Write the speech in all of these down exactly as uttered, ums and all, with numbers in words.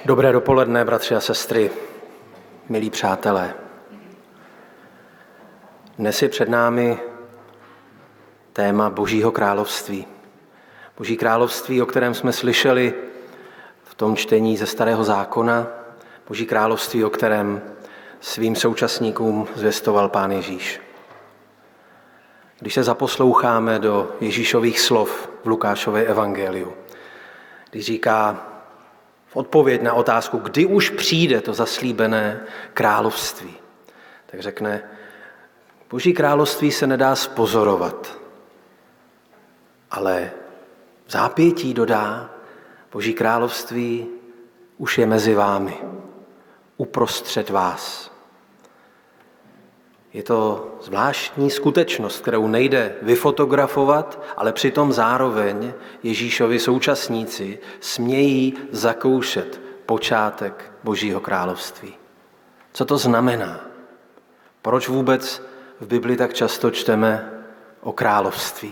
Dobré dopoledne, bratři a sestry, milí přátelé. Dnes je před námi téma Božího království. Boží království, o kterém jsme slyšeli v tom čtení ze Starého zákona. Boží království, o kterém svým současníkům zvěstoval Pán Ježíš. Když se zaposloucháme do Ježíšových slov v Lukášově evangeliu, když říká v odpověď na otázku, kdy už přijde to zaslíbené království, tak řekne, Boží království se nedá spozorovat, ale v zápětí dodá, Boží království už je mezi vámi, uprostřed vás. Je to zvláštní skutečnost, kterou nejde vyfotografovat, ale přitom zároveň Ježíšovi současníci smějí zakoušet počátek Božího království. Co to znamená? Proč vůbec v Bibli tak často čteme o království?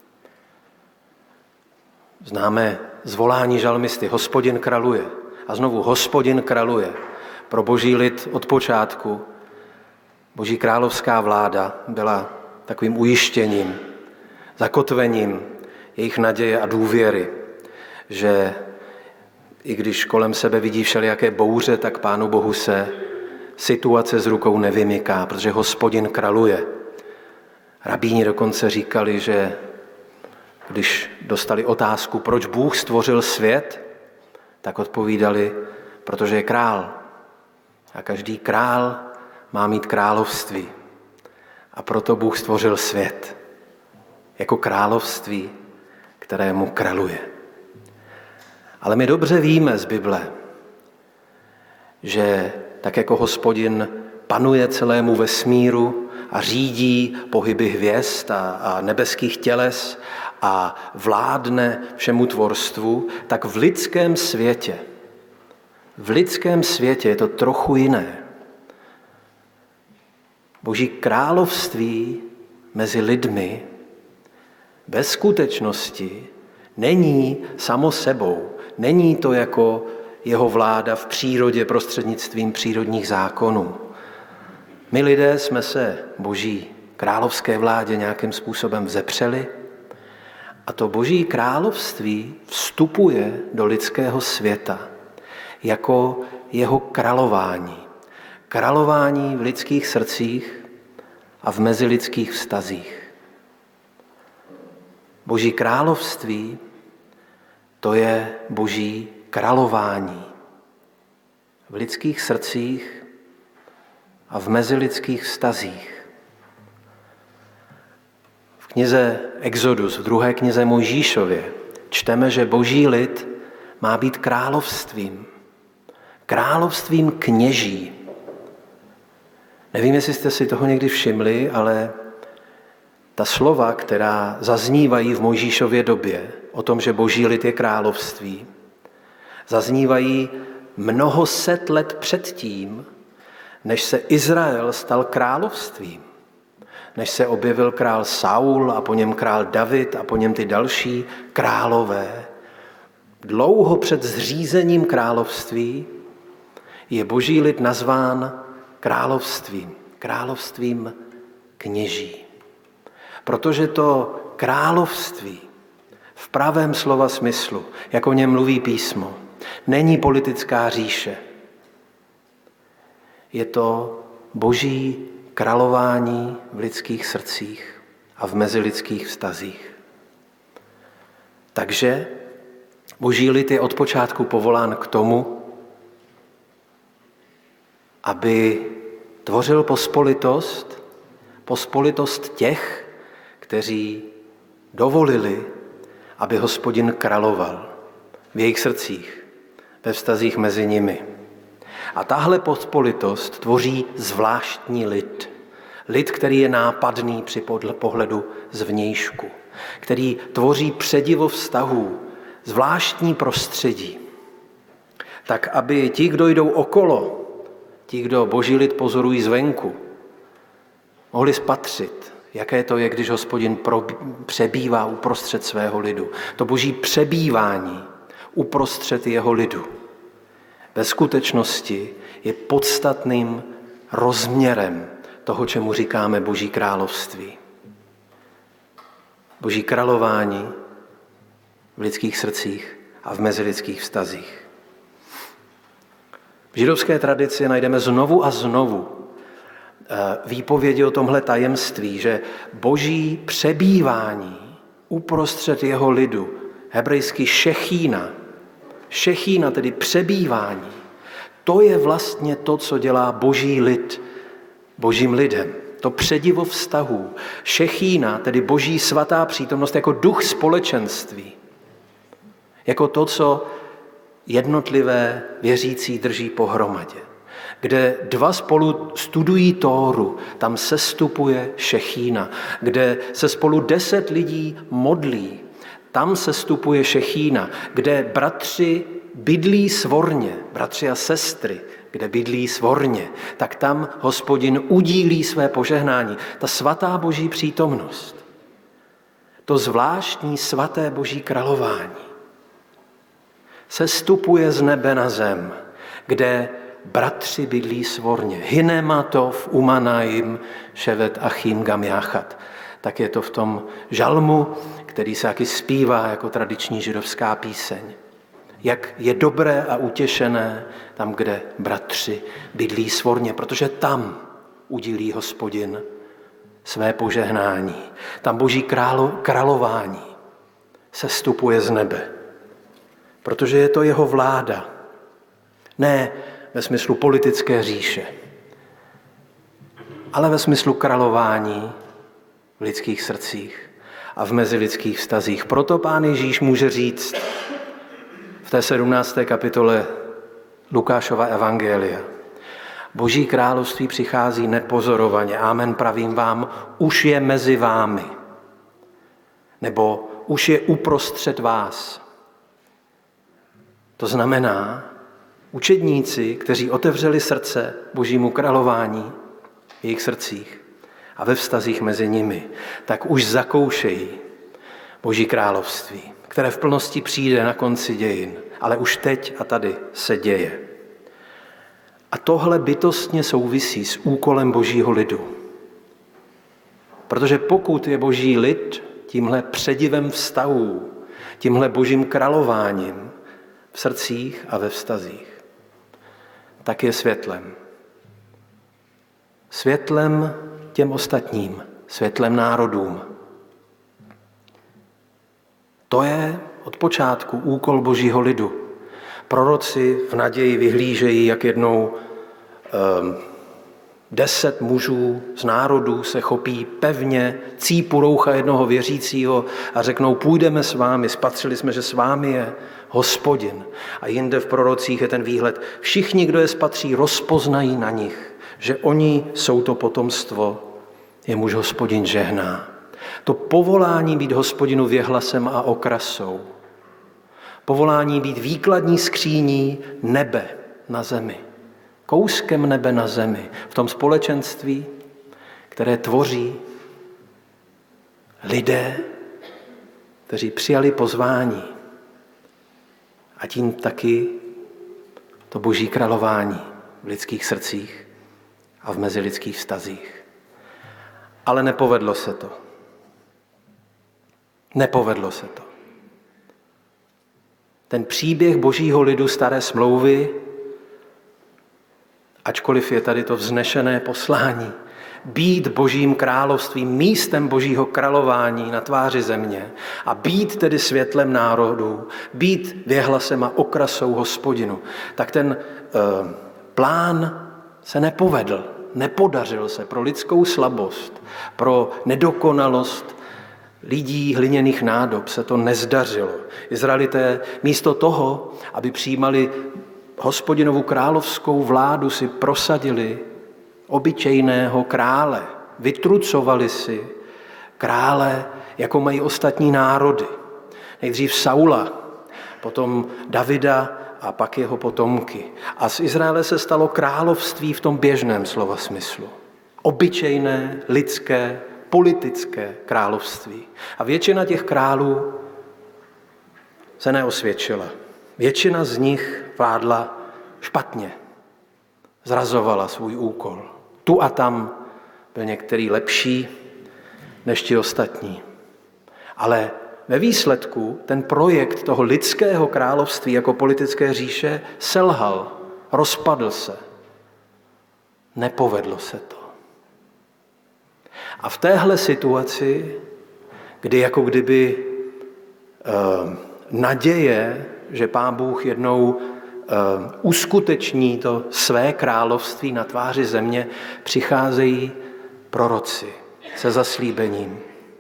Známe zvolání žalmisty, Hospodin králuje. A znovu Hospodin králuje. Pro Boží lid od počátku Boží královská vláda byla takovým ujištěním, zakotvením jejich naděje a důvěry, že i když kolem sebe vidí všelijaké bouře, tak Pánu Bohu se situace z rukou nevymyká, protože Hospodin králuje. Rabíni dokonce říkali, že když dostali otázku, proč Bůh stvořil svět, tak odpovídali, protože je král. A každý král má mít království. A proto Bůh stvořil svět jako království, kterému králuje. Ale my dobře víme z Bible, že tak jako Hospodin panuje celému vesmíru a řídí pohyby hvězd a, a nebeských těles a vládne všemu tvorstvu, tak v lidském světě, v lidském světě je to trochu jiné. Boží království mezi lidmi bez skutečnosti není samo sebou. Není to jako jeho vláda v přírodě prostřednictvím přírodních zákonů. My lidé jsme se Boží královské vládě nějakým způsobem vzepřeli a to Boží království vstupuje do lidského světa jako jeho králování. Králování v lidských srdcích a v mezilidských vztazích. Boží království, to je Boží králování v lidských srdcích a v mezilidských vztazích. V knize Exodus, v druhé knize Mojžíšově, čteme, že Boží lid má být královstvím. Královstvím kněží. Nevím, jestli jste si toho někdy všimli, ale ta slova, která zaznívají v Mojžíšově době o tom, že Boží lid je království, zaznívají mnoho set let předtím, než se Izrael stal královstvím. Než se objevil král Saul a po něm král David a po něm ty další králové. Dlouho před zřízením království je Boží lid nazván královstvím, královstvím kněží. Protože to království v pravém slova smyslu, jak o něm mluví písmo, není politická říše. Je to Boží králování v lidských srdcích a v mezilidských vztazích. Takže Boží lid je od počátku povolán k tomu, aby tvořil pospolitost, pospolitost těch, kteří dovolili, aby Hospodin královal v jejich srdcích, ve vztazích mezi nimi. A tahle pospolitost tvoří zvláštní lid. Lid, který je nápadný při pohledu zvnějšku, který tvoří předivo vztahů, zvláštní prostředí. Tak, aby ti, kdo jdou okolo, ti, kdo Boží lid pozorují zvenku, mohli spatřit, jaké to je, když Hospodin přebývá uprostřed svého lidu. To Boží přebývání uprostřed jeho lidu ve skutečnosti je podstatným rozměrem toho, čemu říkáme Boží království. Boží králování v lidských srdcích a v mezilidských vztazích. V židovské tradici najdeme znovu a znovu výpovědi o tomhle tajemství, že Boží přebývání uprostřed jeho lidu, hebrejsky šechína, šechína, tedy přebývání, to je vlastně to, co dělá Boží lid Božím lidem. To předivo vztahů. Šechína, tedy Boží svatá přítomnost, jako duch společenství. Jako to, co jednotlivé věřící drží pohromadě. Kde dva spolu studují Tóru, tam sestupuje šechína. Kde se spolu deset lidí modlí, tam sestupuje šechína. Kde bratři bydlí svorně, bratři a sestry, kde bydlí svorně, tak tam Hospodin udílí své požehnání. Ta svatá Boží přítomnost, to zvláštní svaté Boží králování sestupuje z nebe na zem, kde bratři bydlí svorně. Hinematov umanaim ševet achim gam jachat. Tak je to v tom žalmu, který se taky zpívá jako tradiční židovská píseň. Jak je dobré a utěšené tam, kde bratři bydlí svorně, protože tam udílí Hospodin své požehnání. Tam Boží králo, králování sestupuje z nebe, protože je to jeho vláda. Ne ve smyslu politické říše, ale ve smyslu králování v lidských srdcích a v mezilidských vztazích. Proto Pán Ježíš může říct v té sedmnácté kapitole Lukášova evangelia: Boží království přichází nepozorovaně. Amen, pravím vám, už je mezi vámi. Nebo už je uprostřed vás. To znamená, učedníci, kteří otevřeli srdce Božímu králování v jejich srdcích a ve vztazích mezi nimi, tak už zakoušejí Boží království, které v plnosti přijde na konci dějin, ale už teď a tady se děje. A tohle bytostně souvisí s úkolem Božího lidu. Protože pokud je Boží lid tímhle předivem vztahů, tímhle Božím králováním v srdcích a ve vztazích, tak je světlem. Světlem těm ostatním, světlem národům. To je od počátku úkol Božího lidu. Proroci v naději vyhlížejí, jak jednou um, deset mužů z národů se chopí pevně cípu roucha jednoho věřícího a řeknou: půjdeme s vámi, spatřili jsme, že s vámi je Hospodin. A jinde v prorocích je ten výhled: všichni, kdo je spatří, rozpoznají na nich, že oni jsou to potomstvo, jemuž Hospodin žehná. To povolání být Hospodinu věhlasem a okrasou. Povolání být výkladní skříní nebe na zemi. Kouskem nebe na zemi. V tom společenství, které tvoří lidé, kteří přijali pozvání. A tím taky to Boží králování v lidských srdcích a v mezilidských vztazích. Ale nepovedlo se to. Nepovedlo se to. Ten příběh Božího lidu staré smlouvy, ačkoliv je tady to vznešené poslání, být Božím královstvím, místem Božího králování na tváři země a být tedy světlem národů, být věhlasem a okrasou Hospodinu, tak ten uh, plán se nepovedl, nepodařil se pro lidskou slabost, pro nedokonalost lidí hliněných nádob se to nezdařilo. Izraelité místo toho, aby přijímali Hospodinovu královskou vládu, si prosadili obyčejného krále. Vytrucovali si krále, jako mají ostatní národy. Nejdřív Saula, potom Davida a pak jeho potomky. A z Izraele se stalo království v tom běžném slova smyslu. Obyčejné, lidské, politické království. A většina těch králů se neosvědčila. Většina z nich vládla špatně zrazovala svůj úkol. Tu a tam byl některý lepší než ti ostatní. Ale ve výsledku ten projekt toho lidského království jako politické říše selhal, rozpadl se. Nepovedlo se to. A v téhle situaci, kdy jako kdyby eh, naděje, že Pán Bůh jednou eh, uskuteční to své království na tváři země, přicházejí proroci se zaslíbením,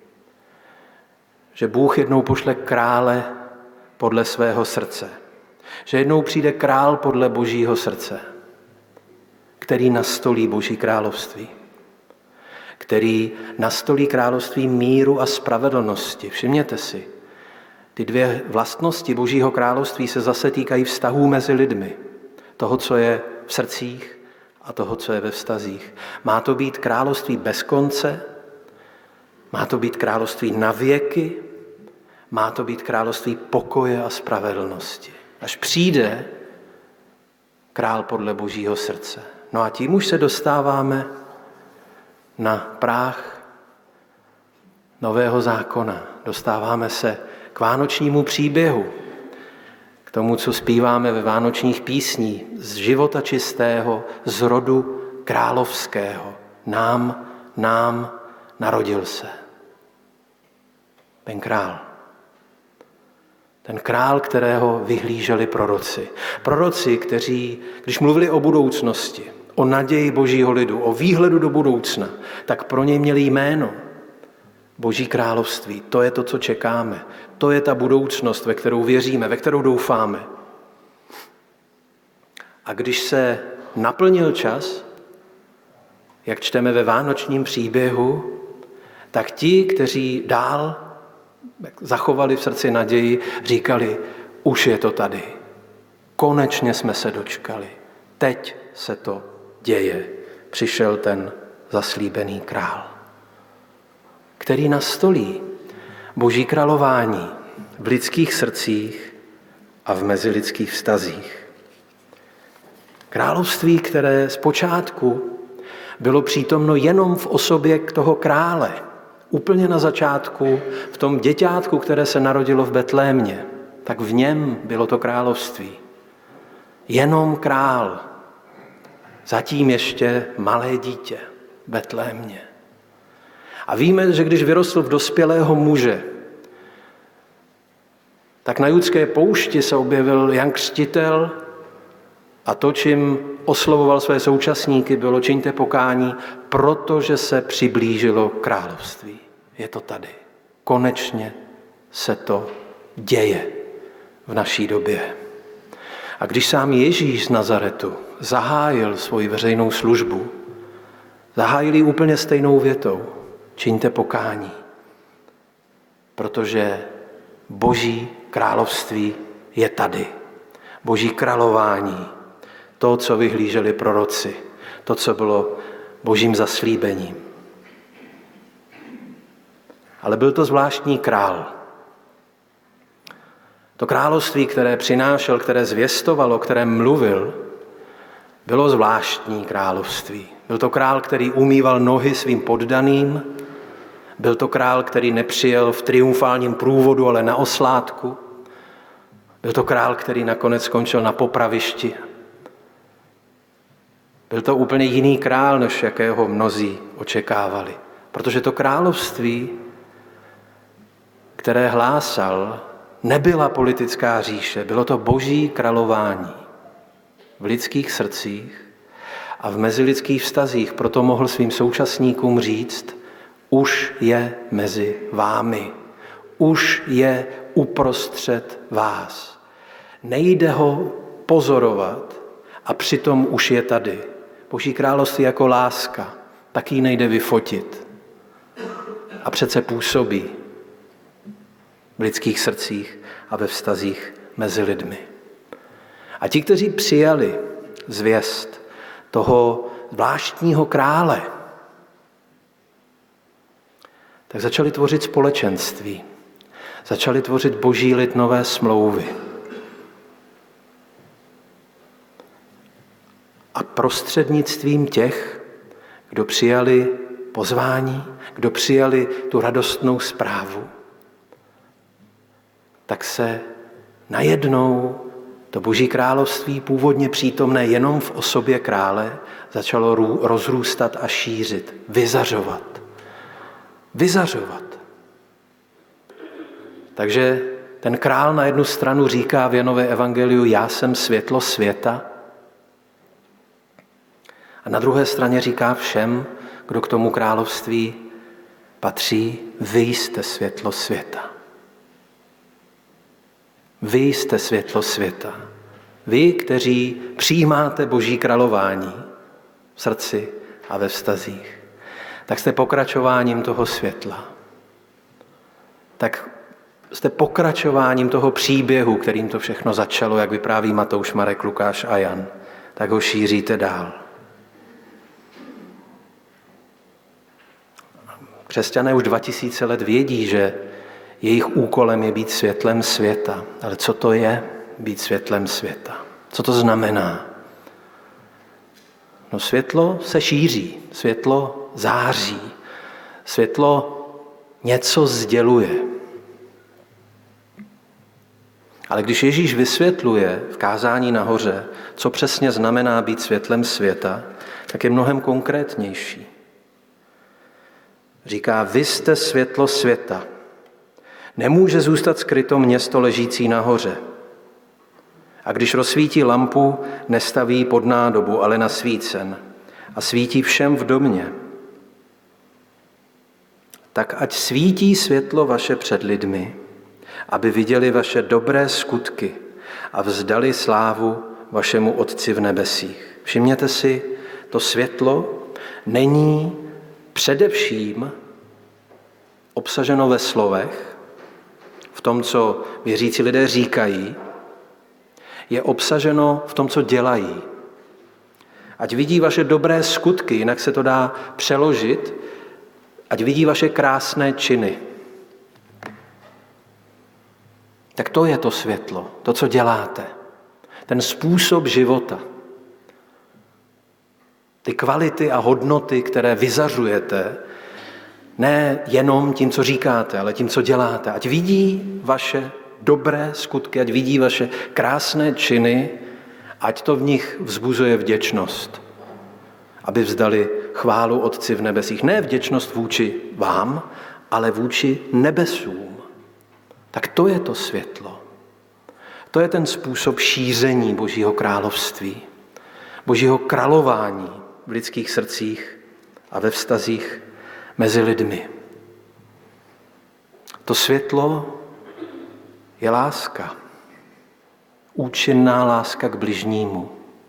že Bůh jednou pošle krále podle svého srdce, že jednou přijde král podle Božího srdce, který nastolí Boží království, který nastolí království míru a spravedlnosti. Všimněte si, ty dvě vlastnosti Božího království se zase týkají vztahů mezi lidmi, toho, co je v srdcích a toho, co je ve vztazích. Má to být království bez konce, má to být království na věky, má to být království pokoje a spravedlnosti. Až přijde král podle Božího srdce. No a tím už se dostáváme na práh nového zákona. Dostáváme se k vánočnímu příběhu, k tomu, co zpíváme ve vánočních písních, z života čistého, z rodu královského. Nám, nám narodil se ten král. Ten král, kterého vyhlíželi proroci. Proroci, kteří, když mluvili o budoucnosti, o naději Božího lidu, o výhledu do budoucna, tak pro něj měli jméno. Boží království, to je to, co čekáme. To je ta budoucnost, ve kterou věříme, ve kterou doufáme. A když se naplnil čas, jak čteme ve vánočním příběhu, tak ti, kteří dál zachovali v srdci naději, říkali, už je to tady. Konečně jsme se dočkali. Teď se to děje. Přišel ten zaslíbený král, který nastolí Boží králování v lidských srdcích a v mezilidských vztazích. Království, které zpočátku bylo přítomno jenom v osobě toho krále, úplně na začátku, v tom děťátku, které se narodilo v Betlémě, tak v něm bylo to království. Jenom král, zatím ještě malé dítě v Betlémě. A víme, že když vyrostl v dospělého muže, tak na judské poušti se objevil Jan Křtitel a to, čím oslovoval své současníky, bylo čiňte pokání, protože se přiblížilo království. Je to tady. Konečně se to děje v naší době. A když sám Ježíš z Nazaretu zahájil svoji veřejnou službu, zahájil ji úplně stejnou větou. Čiňte pokání, protože Boží království je tady. Boží králování, to, co vyhlíželi proroci, to, co bylo Božím zaslíbením. Ale byl to zvláštní král. To království, které přinášel, které zvěstovalo, které mluvil, bylo zvláštní království. Byl to král, který umýval nohy svým poddaným, byl to král, který nepřijel v triumfálním průvodu, ale na oslátku. Byl to král, který nakonec skončil na popravišti. Byl to úplně jiný král, než jakého mnozí očekávali. Protože to království, které hlásal, nebyla politická říše, bylo to Boží králování v lidských srdcích a v mezilidských vztazích. Proto mohl svým současníkům říct, už je mezi vámi, už je uprostřed vás. Nejde ho pozorovat a přitom už je tady. Boží království jako láska, taky nejde vyfotit. A přece působí v lidských srdcích a ve vztazích mezi lidmi. A ti, kteří přijali zvěst toho zvláštního krále, tak začali tvořit společenství. Začali tvořit Boží lid nové smlouvy. a prostřednictvím těch, kdo přijali pozvání, kdo přijali tu radostnou zprávu, tak se najednou to Boží království, původně přítomné jenom v osobě krále, začalo rozrůstat a šířit, vyzařovat. Vyzařovat. Takže ten král na jednu stranu říká v Janové evangeliu, já jsem světlo světa, a na druhé straně říká všem, kdo k tomu království patří, vy jste světlo světa. Vy jste světlo světa. Vy, kteří přijímáte Boží králování v srdci a ve vztazích, tak jste pokračováním toho světla. Tak jste pokračováním toho příběhu, kterým to všechno začalo, jak vypráví Matouš, Marek, Lukáš a Jan, tak ho šíříte dál. Křesťané už dva tisíce let vědí, že jejich úkolem je být světlem světa. Ale co to je být světlem světa? Co to znamená? No světlo se šíří, světlo září, světlo něco sděluje. Ale když Ježíš vysvětluje v kázání nahoře, co přesně znamená být světlem světa, tak je mnohem konkrétnější. Říká, vy jste světlo světa. Nemůže zůstat skryto město ležící nahoře. A když rozsvítí lampu, nestaví pod nádobu, ale na svícen. A svítí všem v domě. Tak ať svítí světlo vaše před lidmi, aby viděli vaše dobré skutky a vzdali slávu vašemu Otci v nebesích. Všimněte si, to světlo není především obsaženo ve slovech, v tom, co věřící lidé říkají, je obsaženo v tom, co dělají. Ať vidí vaše dobré skutky, jinak se to dá přeložit, ať vidí vaše krásné činy. Tak to je to světlo, to, co děláte. Ten způsob života. Ty kvality a hodnoty, které vyzařujete, ne jenom tím, co říkáte, ale tím, co děláte. Ať vidí vaše dobré skutky, ať vidí vaše krásné činy, ať to v nich vzbuzuje vděčnost. Aby vzdali chválu Otci v nebesích. Ne vděčnost vůči vám, ale vůči nebesům. Tak to je to světlo. To je ten způsob šíření Božího království, Božího králování v lidských srdcích a ve vztazích mezi lidmi. To světlo je láska. Účinná láska k bližnímu.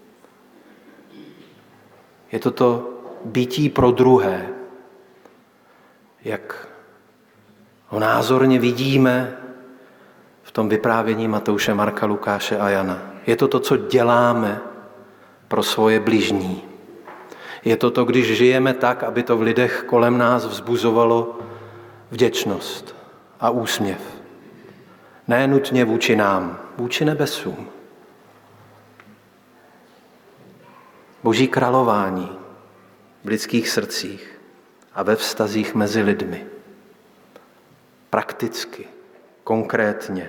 Je to to bytí pro druhé, jak ho názorně vidíme v tom vyprávění Matouše, Marka, Lukáše a Jana. Je to to, co děláme pro svoje bližní. Je to to, když žijeme tak, aby to v lidech kolem nás vzbuzovalo vděčnost a úsměv. Ne nutně vůči nám, vůči nebesům. Boží králování v lidských srdcích a ve vztazích mezi lidmi. Prakticky, konkrétně.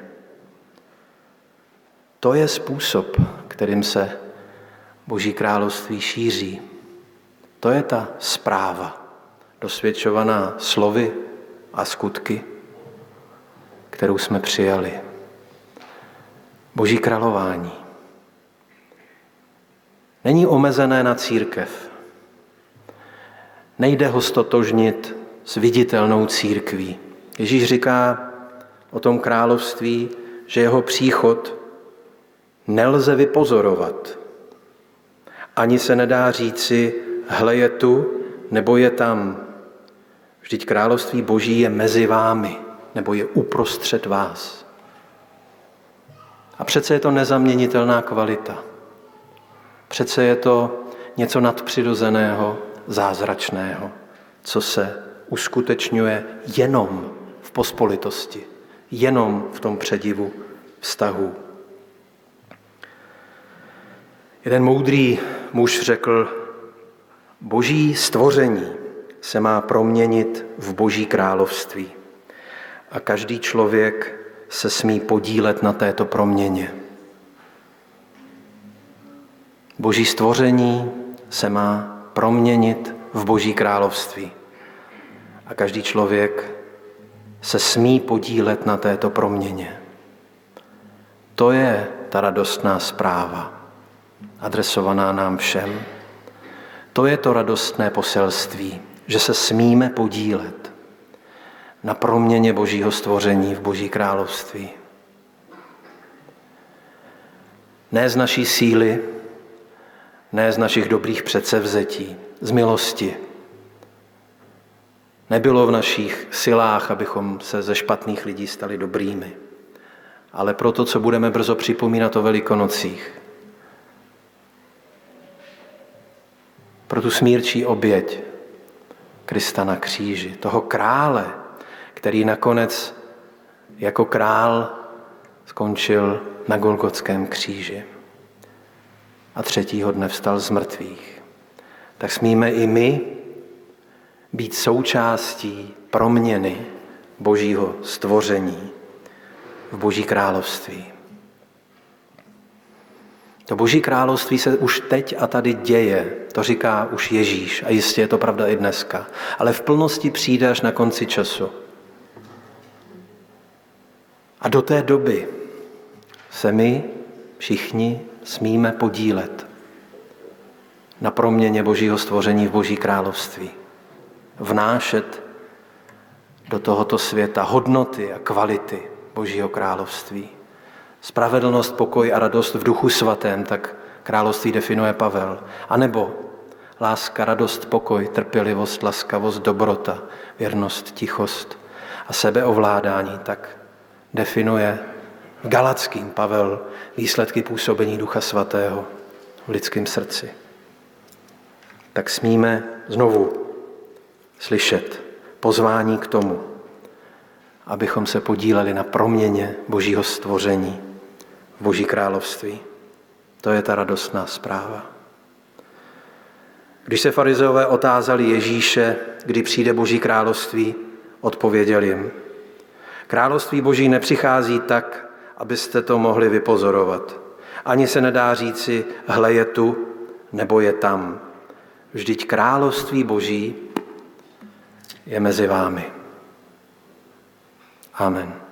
To je způsob, kterým se Boží království šíří. To je ta zpráva, dosvědčovaná slovy a skutky, kterou jsme přijali. Boží králování není omezené na církev. Nejde ho stotožnit s viditelnou církví. Ježíš říká o tom království, že jeho příchod nelze vypozorovat. Ani se nedá říci, hle je tu, nebo je tam. Vždyť království Boží je mezi vámi, nebo je uprostřed vás. A přece je to nezaměnitelná kvalita. Přece je to něco nadpřirozeného, zázračného, co se uskutečňuje jenom v pospolitosti, jenom v tom předivu vztahu. Jeden moudrý muž řekl, boží stvoření se má proměnit v boží království a každý člověk se smí podílet na této proměně. Boží stvoření se má proměnit v boží království a každý člověk se smí podílet na této proměně. To je ta radostná zpráva, adresovaná nám všem. To je to radostné poselství, že se smíme podílet na proměně božího stvoření v boží království. Ne z naší síly, ne z našich dobrých předsevzetí, z milosti. Nebylo v našich silách, abychom se ze špatných lidí stali dobrými, ale pro to, co budeme brzo připomínat o Velikonocích. Pro tu smírčí oběť Krista na kříži, toho krále, který nakonec jako král skončil na Golgotském kříži a třetího dne vstal z mrtvých. Tak smíme i my být součástí proměny božího stvoření v boží království. To boží království se už teď a tady děje, to říká už Ježíš a jistě je to pravda i dneska, ale v plnosti přijde až na konci času. A do té doby se my všichni smíme podílet na proměně božího stvoření v boží království. Vnášet do tohoto světa hodnoty a kvality božího království. Spravedlnost, pokoj a radost v duchu svatém, tak království definuje Pavel. A nebo láska, radost, pokoj, trpělivost, laskavost, dobrota, věrnost, tichost a sebeovládání, tak definuje Galackým Pavel výsledky působení Ducha Svatého v lidském srdci. Tak smíme znovu slyšet pozvání k tomu, abychom se podíleli na proměně božího stvoření v boží království. To je ta radostná zpráva. Když se farizeové otázali Ježíše, kdy přijde boží království, odpověděl jim: Království boží nepřichází tak, abyste to mohli vypozorovat. Ani se nedá říci, hle je tu, nebo je tam. Vždyť království boží je mezi vámi. Amen.